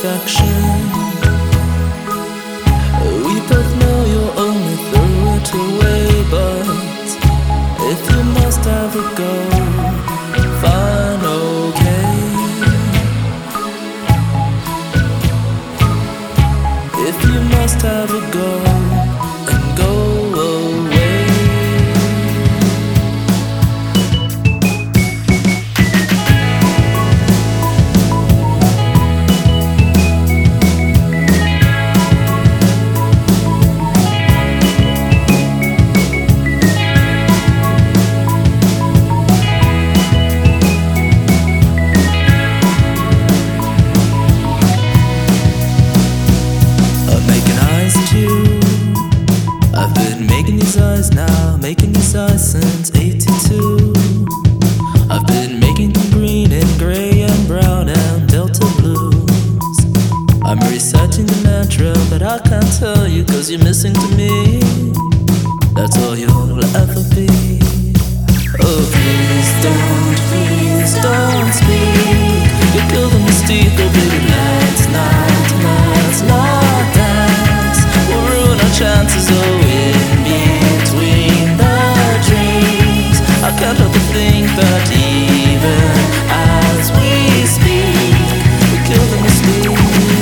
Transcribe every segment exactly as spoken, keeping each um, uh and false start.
affection. We both know you'll only throw it away, but if you must have a go, fine, okay. If you must have a go, and go away. I've been making these eyes now, making these eyes since eighty-two. I've been making them green and grey and brown and delta blues. I'm reciting the mantra, but I can't tell you cause you're missing to me. That's all you'll ever be. Oh please don't, please don't speak. You kill the mystique, oh baby let's not, let's not dance. We'll ruin our chances, oh in between the dreams. I can't help but think that even as we speak, we kill the mystique.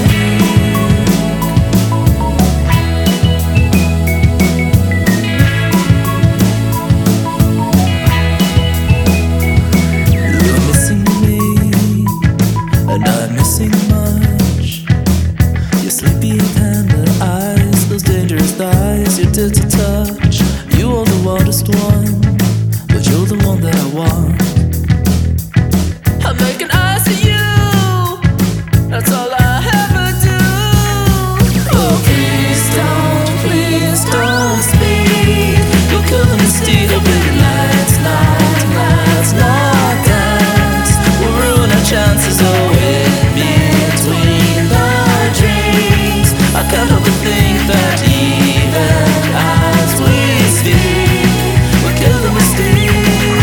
You're missing me, and I'm missing much. Your sleepy panda eyes, those dangerous thighs you did to touch. You are the wildest one, but you're the one that I want. I'm making eyes at you, that's all I ever do. Oh please don't, please don't speak. You'll kill the mystique, oh baby let's not, let's not dance. We'll ruin our chances, oh in between the dreams. I can't help but think that even as we speak, we kill the mystique.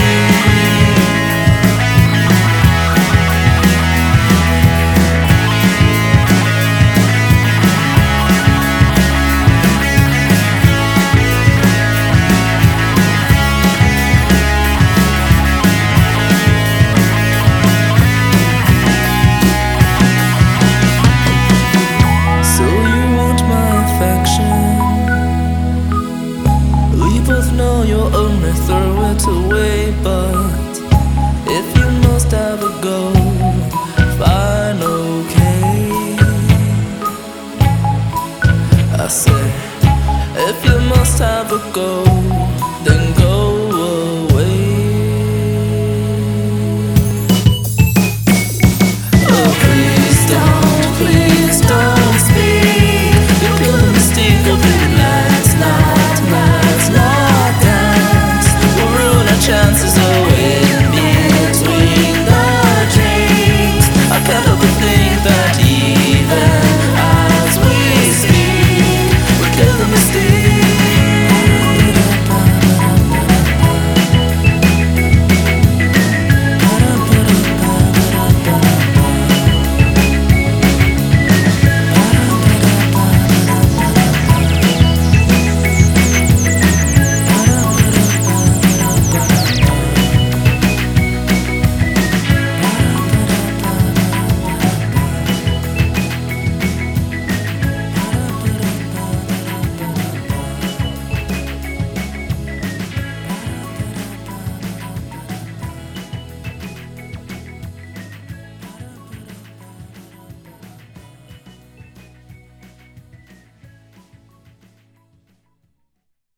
So you want my affection? We both know you'll only throw it away, but if you must have a go, fine, okay. I say, if you must have a go,